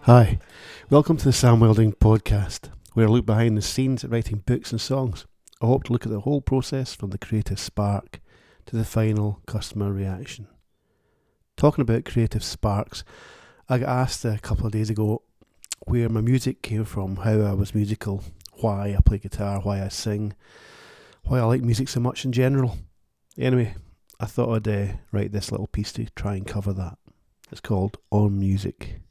Hi, welcome to the Sam Welding podcast, where I look behind the scenes at writing books and songs. I hope to look at the whole process from the creative spark to the final customer reaction. Talking about creative sparks, I got asked a couple of days ago where my music came from, how I was musical, why I play guitar, why I sing, why I like music so much in general. Anyway, I thought I'd write this little piece to try and cover that. It's called On Music.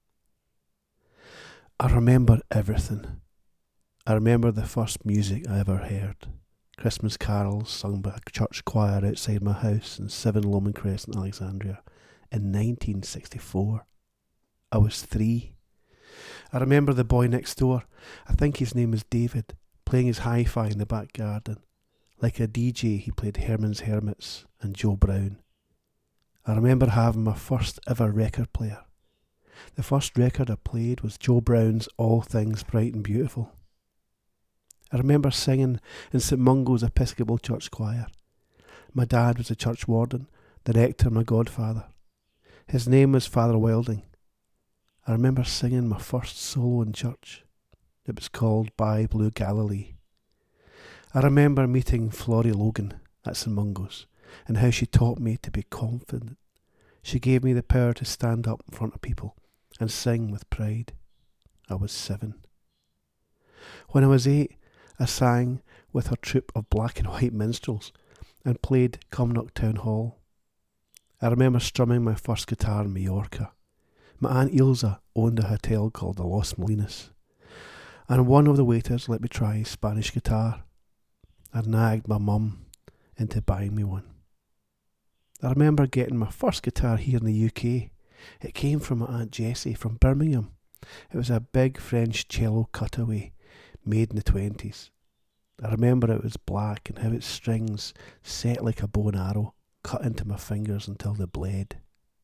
I remember everything. I remember the first music I ever heard. Christmas carols sung by a church choir outside my house in 7 Lomond Crescent, Alexandria, in 1964. I was 3. I remember the boy next door, I think his name was David, playing his hi-fi in the back garden. Like a DJ, he played Herman's Hermits and Joe Brown. I remember having my first ever record player. The first record I played was Joe Brown's All Things Bright and Beautiful. I remember singing in St Mungo's Episcopal Church Choir. My dad was the church warden, the rector my godfather. His name was Father Welding. I remember singing my first solo in church. It was called By Blue Galilee. I remember meeting Florrie Logan at St Mungo's and how she taught me to be confident. She gave me the power to stand up in front of people and sing with pride. I was 7. When I was 8, I sang with her troupe of black and white minstrels and played Cumnock Town Hall. I remember strumming my first guitar in Mallorca. My Aunt Ilza owned a hotel called the Los Molinos, and one of the waiters let me try Spanish guitar. I nagged my mum into buying me one. I remember getting my first guitar here in the UK. It came from my Aunt Jessie from Birmingham. It was a big French cello cutaway made in the 20s. I remember it was black and how its strings, set like a bow and arrow, cut into my fingers until they bled.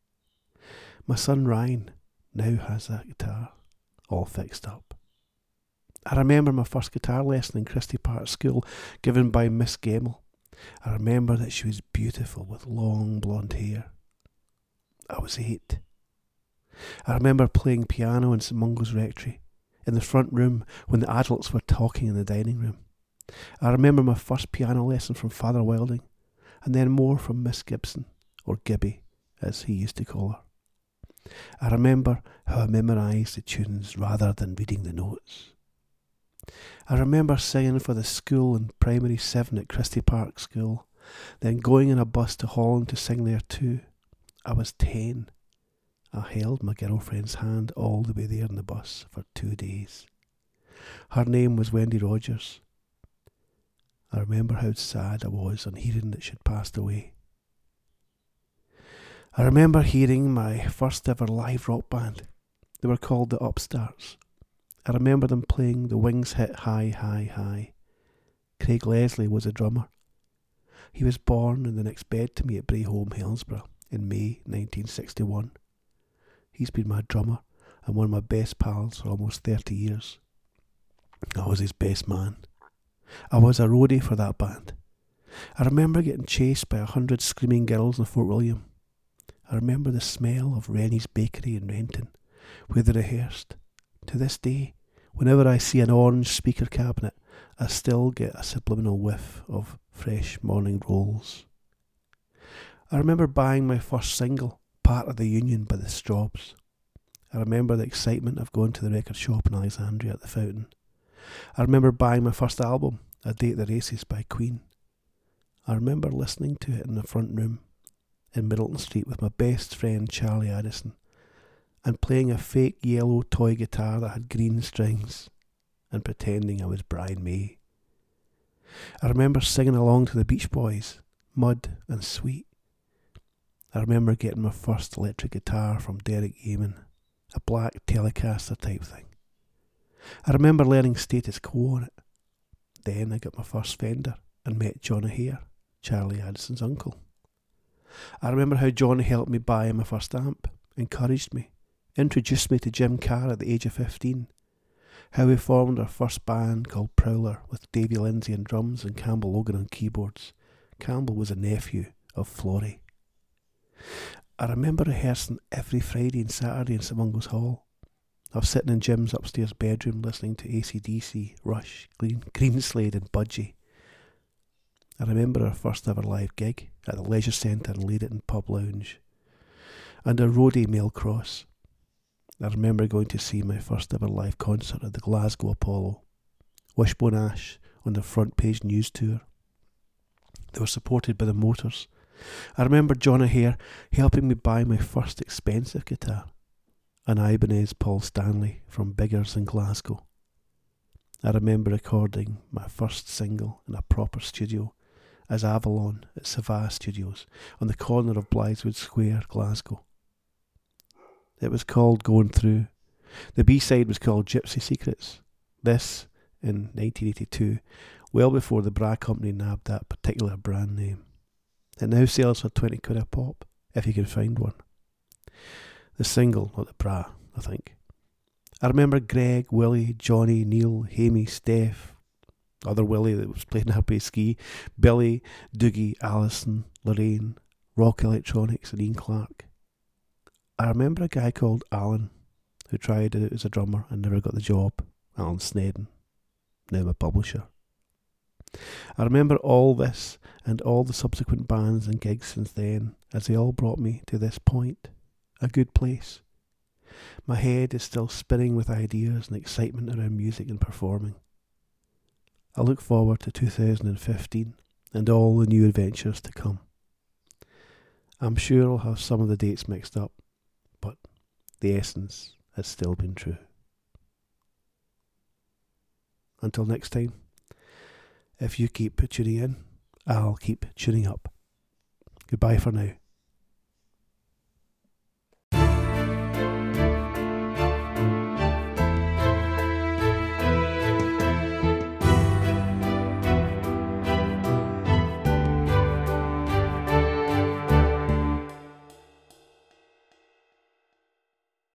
My son Ryan now has that guitar, all fixed up. I remember my first guitar lesson in Christie Park School given by Miss Gemmell. I remember that she was beautiful with long blonde hair. I was 8. I remember playing piano in St Mungo's Rectory, in the front room when the adults were talking in the dining room. I remember my first piano lesson from Father Welding, and then more from Miss Gibson, or Gibby, as he used to call her. I remember how I memorised the tunes rather than reading the notes. I remember singing for the school in primary 7 at Christie Park School, then going in a bus to Holland to sing there too. I was 10. I held my girlfriend's hand all the way there in the bus for 2 days. Her name was Wendy Rogers. I remember how sad I was on hearing that she'd passed away. I remember hearing my first ever live rock band. They were called the Upstarts. I remember them playing the Wings hit High, High, High. Craig Leslie was a drummer. He was born in the next bed to me at Brayholme, Helensburgh in May 1961. He's been my drummer and one of my best pals for almost 30 years. I was his best man. I was a roadie for that band. I remember getting chased by 100 screaming girls in Fort William. I remember the smell of Rennie's Bakery in Renton, where they rehearsed. To this day, whenever I see an orange speaker cabinet, I still get a subliminal whiff of fresh morning rolls. I remember buying my first single, Part of the Union by the Strawbs. I remember the excitement of going to the record shop in Alexandria at the Fountain. I remember buying my first album, A Day at the Races by Queen. I remember listening to it in the front room in Middleton Street with my best friend Charlie Addison and playing a fake yellow toy guitar that had green strings and pretending I was Brian May. I remember singing along to the Beach Boys, Mud and Sweet. I remember getting my first electric guitar from Derek Yeaman, a black Telecaster type thing. I remember learning Status Quo on it. Then I got my first Fender and met John O'Hare, Charlie Addison's uncle. I remember how John helped me buy my first amp, encouraged me, introduced me to Jim Carr at the age of 15, how we formed our first band called Prowler with Davy Lindsay on drums and Campbell Logan on keyboards. Campbell was a nephew of Florrie. I remember rehearsing every Friday and Saturday in St Mungo's Hall. I was sitting in Jim's upstairs bedroom listening to AC/DC, Rush, Greenslade and Budgie. I remember our first ever live gig at the Leisure Centre in Leadenton Pub Lounge and a roadie Mail Cross. I remember going to see my first ever live concert at the Glasgow Apollo. Wishbone Ash on the front page news tour. They were supported by the Motors. I remember John O'Hare helping me buy my first expensive guitar, an Ibanez Paul Stanley from Biggers in Glasgow. I remember recording my first single in a proper studio as Avalon at Savah Studios on the corner of Blytheswood Square, Glasgow. It was called Going Through. The B-side was called Gypsy Secrets. This, in 1982, well before the bra company nabbed that particular brand name. It now sells for 20 quid a pop, if you can find one. The single, not the bra, I think. I remember Greg, Willie, Johnny, Neil, Hamey, Steph, other Willie that was playing RP Ski, Billy, Doogie, Alison, Lorraine, Rock Electronics and Ian Clark. I remember a guy called Alan who tried it as a drummer and never got the job. Alan Snedden, now my publisher. I remember all this and all the subsequent bands and gigs since then, as they all brought me to this point, a good place. My head is still spinning with ideas and excitement around music and performing. I look forward to 2015 and all the new adventures to come. I'm sure I'll have some of the dates mixed up, but the essence has still been true. Until next time, if you keep tuning in, I'll keep tuning up. Goodbye for now.